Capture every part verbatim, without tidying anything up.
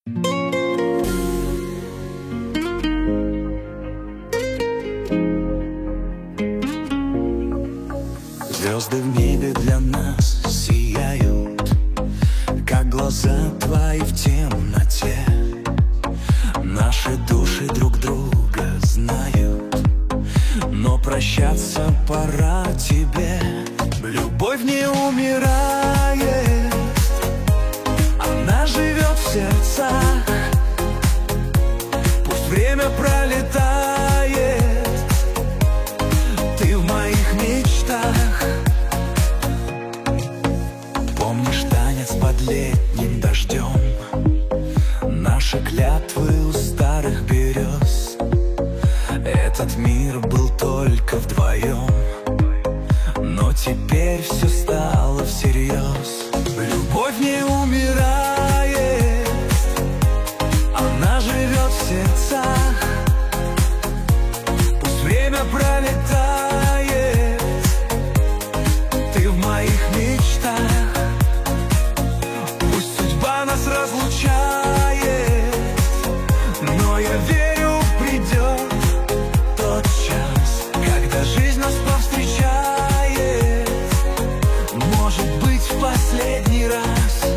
Звезды в небе для нас сияют, как глаза твои в темноте. Наши души друг друга знают, но прощаться пора тебе. Любовь не умирает, она живет в сердцах. Пусть время пролетает, ты в моих мечтах. Помнишь танец под летним дождем, наши клятвы у старых берез? Этот мир был только вдвоем, но теперь все стало всерьез. Любовь не умирает, она живет в сердцах. Пусть время пролетает, ты в моих мечтах. Пусть судьба нас разлучает, но я верю, придет тот час, когда жизнь нас повстречает. Может быть, в последний раз.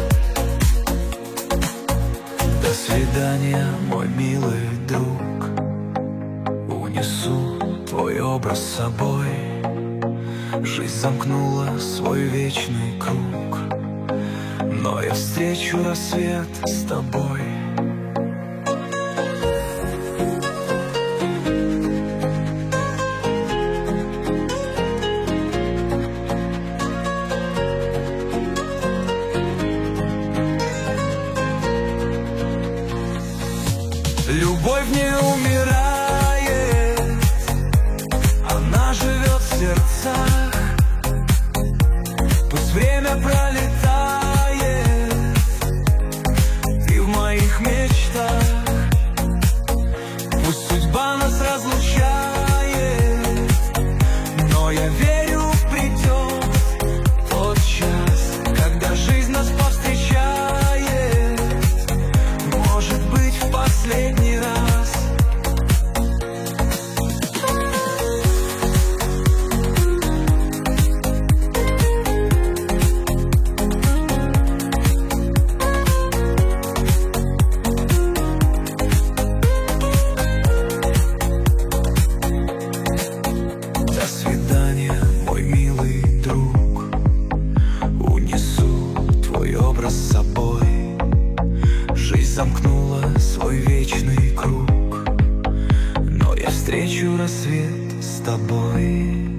До свидания, мой милый друг. Унесу твой образ с собой. Жизнь замкнула свой вечный круг, но я встречу рассвет с тобой. Любовь не умирает, она живет в сердцах. Пусть время пролетает, ты в моих мечтах. Пусть судьба нас разлучает, но я верю, придет тот час, когда жизнь нас повстречает. Может быть, в последний раз. До свидания, мой милый друг. Унесу твой образ с собой. Жизнь замкнула свой вечный круг, но я встречу рассвет с тобой.